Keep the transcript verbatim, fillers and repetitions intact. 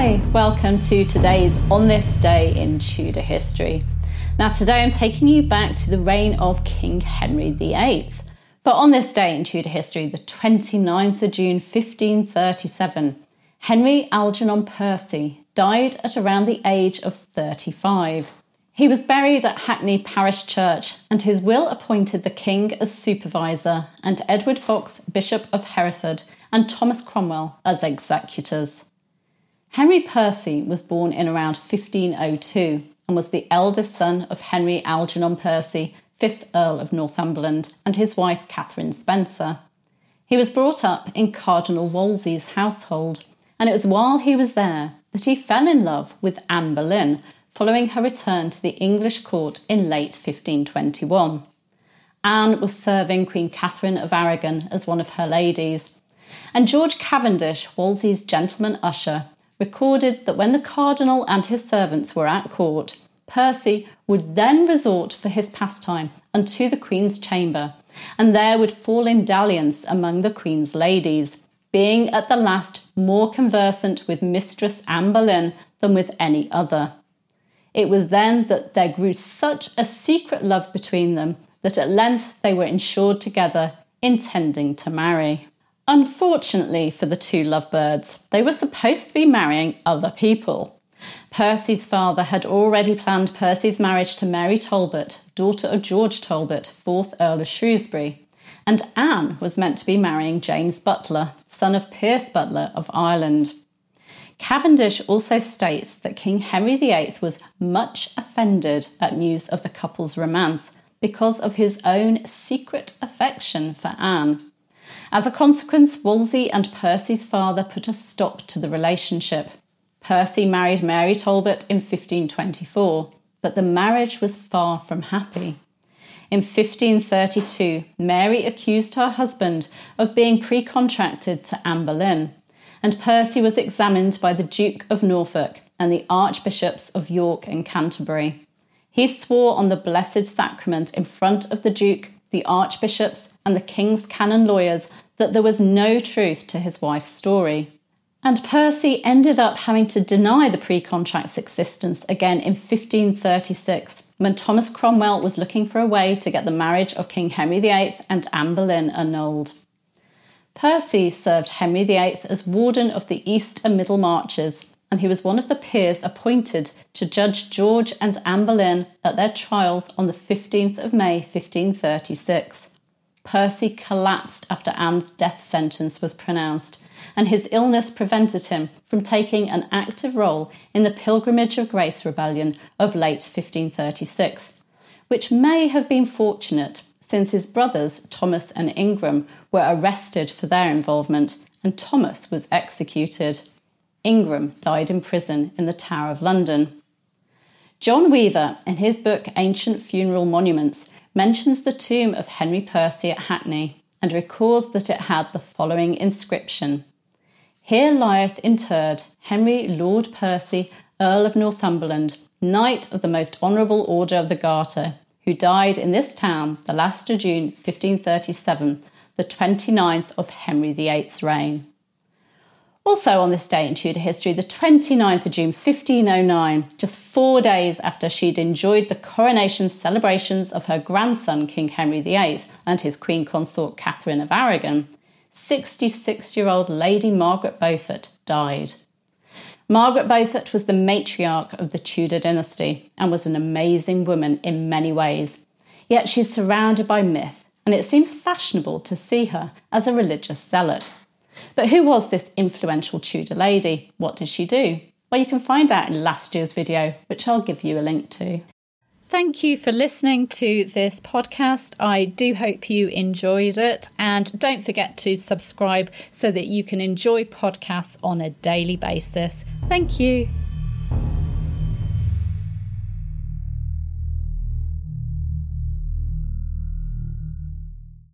Hi, welcome to today's On This Day in Tudor History. Now today I'm taking you back to the reign of King Henry the eighth. For on this day in Tudor history, the twenty-ninth of June fifteen thirty-seven, Henry Algernon Percy died at around the age of thirty-five. He was buried at Hackney Parish Church, and his will appointed the king as supervisor and Edward Fox, Bishop of Hereford, and Thomas Cromwell as executors. Henry Percy was born in around fifteen oh two and was the eldest son of Henry Algernon Percy, fifth Earl of Northumberland, and his wife Catherine Spencer. He was brought up in Cardinal Wolsey's household, and it was while he was there that he fell in love with Anne Boleyn, following her return to the English court in late fifteen twenty-one. Anne was serving Queen Catherine of Aragon as one of her ladies, and George Cavendish, Wolsey's gentleman usher, recorded that when the cardinal and his servants were at court, Percy would then resort for his pastime unto the Queen's chamber, and there would fall in dalliance among the Queen's ladies, being at the last more conversant with Mistress Anne Boleyn than with any other. It was then that there grew such a secret love between them that at length they were insured together, intending to marry. Unfortunately for the two lovebirds, they were supposed to be marrying other people. Percy's father had already planned Percy's marriage to Mary Talbot, daughter of George Talbot, fourth Earl of Shrewsbury, and Anne was meant to be marrying James Butler, son of Piers Butler of Ireland. Cavendish also states that King Henry the eighth was much offended at news of the couple's romance because of his own secret affection for Anne. As a consequence, Wolsey and Percy's father put a stop to the relationship. Percy married Mary Talbot in fifteen twenty-four, but the marriage was far from happy. In fifteen thirty-two, Mary accused her husband of being pre-contracted to Anne Boleyn, and Percy was examined by the Duke of Norfolk and the Archbishops of York and Canterbury. He swore on the Blessed Sacrament in front of the Duke, the Archbishops, and the King's canon lawyers that there was no truth to his wife's story. And Percy ended up having to deny the pre-contract's existence again in fifteen thirty-six, when Thomas Cromwell was looking for a way to get the marriage of King Henry the eighth and Anne Boleyn annulled. Percy served Henry the eighth as Warden of the East and Middle Marches, and he was one of the peers appointed to judge George and Anne Boleyn at their trials on the fifteenth of May fifteen thirty-six. Percy collapsed after Anne's death sentence was pronounced, and his illness prevented him from taking an active role in the Pilgrimage of Grace rebellion of late fifteen thirty-six, which may have been fortunate since his brothers Thomas and Ingram were arrested for their involvement, and Thomas was executed. Ingram died in prison in the Tower of London. John Weaver, in his book Ancient Funeral Monuments, mentions the tomb of Henry Percy at Hackney and records that it had the following inscription: "Here lieth interred Henry Lord Percy, Earl of Northumberland, Knight of the most honourable Order of the Garter, who died in this town the last of June fifteen thirty-seven, the twenty-ninth of Henry the eighth's reign." Also on this day in Tudor history, the twenty-ninth of June fifteen oh nine, just four days after she'd enjoyed the coronation celebrations of her grandson King Henry the eighth and his queen consort Catherine of Aragon, sixty-six-year-old Lady Margaret Beaufort died. Margaret Beaufort was the matriarch of the Tudor dynasty and was an amazing woman in many ways, yet she's surrounded by myth, and it seems fashionable to see her as a religious zealot. But who was this influential Tudor lady? What did she do? Well, you can find out in last year's video, which I'll give you a link to. Thank you for listening to this podcast. I do hope you enjoyed it, and don't forget to subscribe so that you can enjoy podcasts on a daily basis. Thank you.